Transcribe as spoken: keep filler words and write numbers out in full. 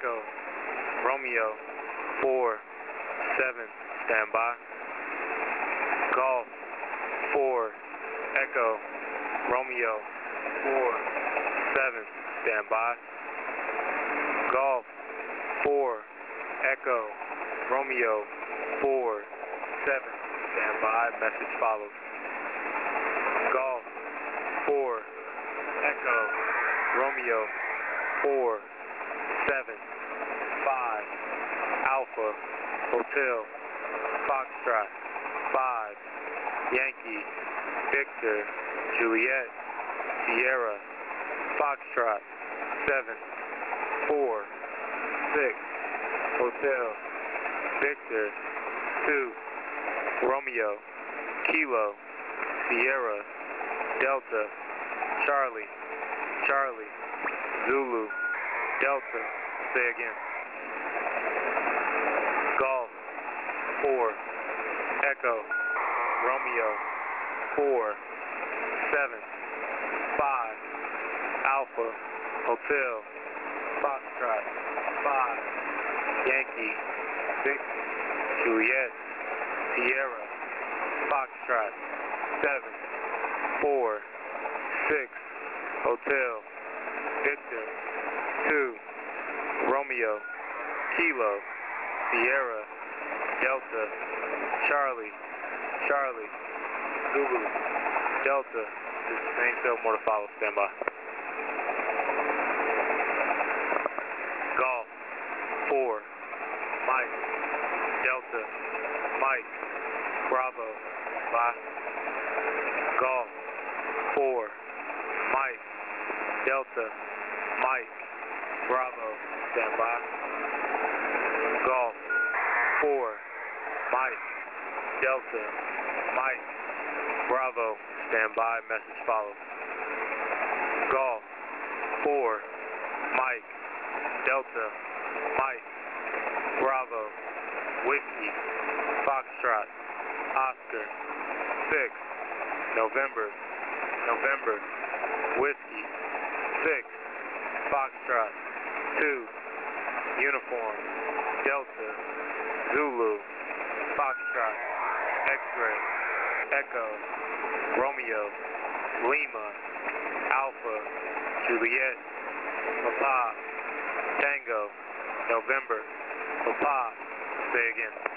Echo, Romeo, four, seven, stand by. Golf, four, Echo, Romeo, four, seven, stand by. Golf, four, Echo, Romeo, four, seven, stand by. Message follows. Golf, four, Echo, Romeo, four, seven, five, Alpha, Hotel, Foxtrot, five, Yankee, Victor, Juliet, Sierra, Foxtrot, seven, four, six, Hotel, Victor, two, Romeo, Kilo, Sierra, Delta, Charlie, Charlie, Zulu, Delta, say again. Golf, four, Echo, Romeo, four, seven, five, Alpha, Hotel, Foxtrot, five, Yankee, Victor, Juliet, Sierra, Foxtrot, seven, four, six, Hotel, Victor, two, Romeo, Kilo, Sierra, Delta, Charlie, Charlie, Zulu, Delta. This is same cell, more to follow. Stand by. Golf, four, Mike, Delta, Mike, Bravo, bye. Golf, four, Mike, Delta, Mike, Bravo, stand by. Golf, four, Mike, Delta, Mike, Bravo, stand by, message follows. Golf, four, Mike, Delta, Mike, Bravo, Whiskey, Foxtrot, Oscar, six, November, November, Whiskey, six, Foxtrot, two, Uniform, Delta, Zulu, Foxtrot, X-Ray, Echo, Romeo, Lima, Alpha, Juliet, Papa, Tango, November, Papa, say again.